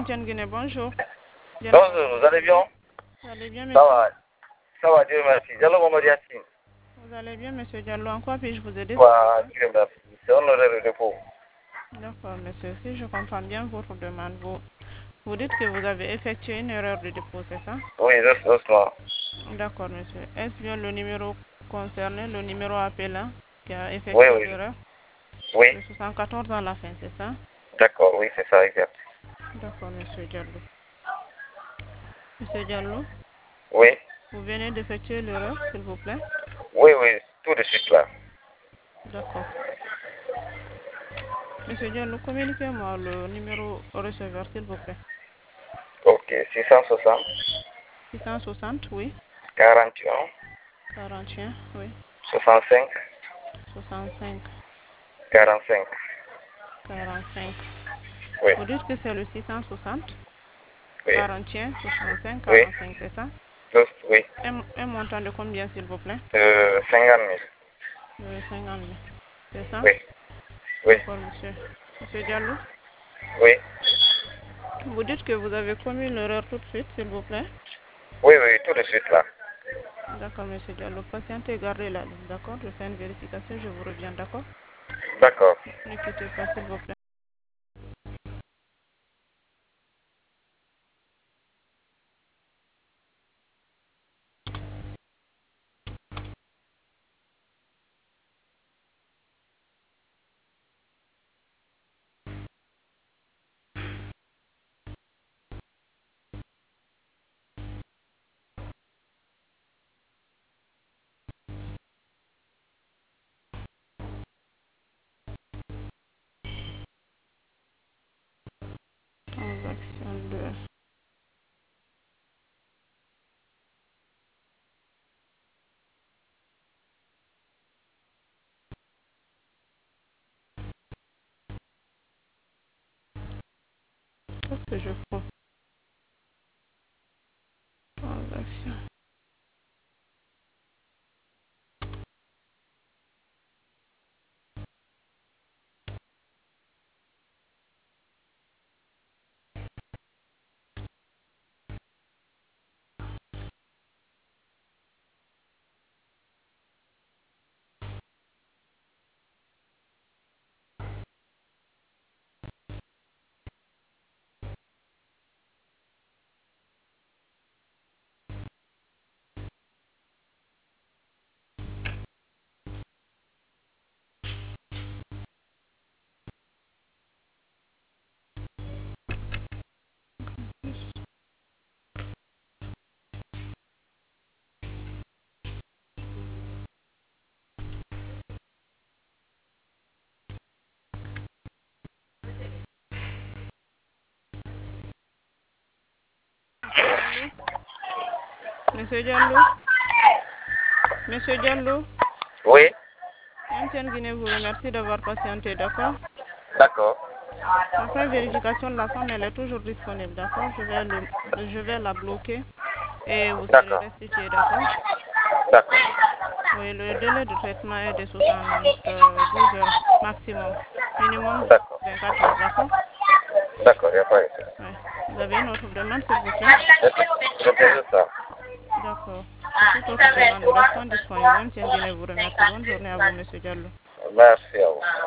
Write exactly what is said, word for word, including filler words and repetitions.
M. Guinée, bonjour. Bonjour, vous allez bien? Vous allez bien, monsieur? Ça va, ça va, Dieu merci. Diallo Mohamed Yassine. Vous allez bien, monsieur Diallo? En quoi puis-je vous aider? Ouais, Dieu merci. C'est honoré le dépôt. D'accord, monsieur. Si je comprends bien votre demande, vous, vous dites que vous avez effectué une erreur de dépôt, c'est ça? Oui, justement. D'accord, monsieur. Est-ce bien le numéro concerné, le numéro appelant, qui a effectué Oui, oui. l'erreur? Oui, Le soixante-quatorze à la fin, c'est ça? d'accord, oui, c'est ça, exact. D'accord, monsieur Diallo. Monsieur Diallo, Oui, vous venez d'effectuer l'erreur, s'il vous plaît? oui, oui, tout de suite là. D'accord. Monsieur Diallo, communiquez-moi le numéro au receveur, s'il vous plaît. Ok, six cent soixante, six cent soixante, oui. quarante et un, quarante et un, oui. soixante-cinq, soixante-cinq, quarante-cinq. quarante-cinq. Oui, Vous dites que c'est le six cent soixante, oui, quarante et un, soixante-cinq, oui, quarante-cinq, c'est ça? juste, oui. Un, un montant de combien, s'il vous plaît? Euh, cinquante mille. De cinquante mille. C'est ça? Oui, oui, D'accord, monsieur. Monsieur Diallo, oui, vous dites que vous avez commis l'erreur tout de suite, s'il vous plaît? oui, oui, tout de suite là. D'accord, monsieur Diallo. Patientez, gardez la ligne, d'accord? Je fais une vérification, je vous reviens, d'accord? D'accord. Ne quittez pas, s'il vous plaît. Transaction de... Qu'est-ce que je fais? Transaction. Monsieur Diallo? Monsieur Diallo? Oui, M T N Guinée vous remercie d'avoir patienté, d'accord? d'accord. Après vérification de la somme, elle est toujours disponible, d'accord? Je vais le, je vais la bloquer et vous serez D'accord. restitué, d'accord? D'accord. Oui, le délai de traitement est de soixante-douze heures maximum, minimum D'accord. vingt-quatre heures, d'accord? D'accord, il n'y a pas de souci. Oui. Vous avez une autre demande, s'il vous plaît? Je fais juste ça. D'accord. Pour toute autre demande, nous restons disponibles. M T N Guinée vous remercie. Bonne journée à vous, monsieur Diallo. Merci à vous.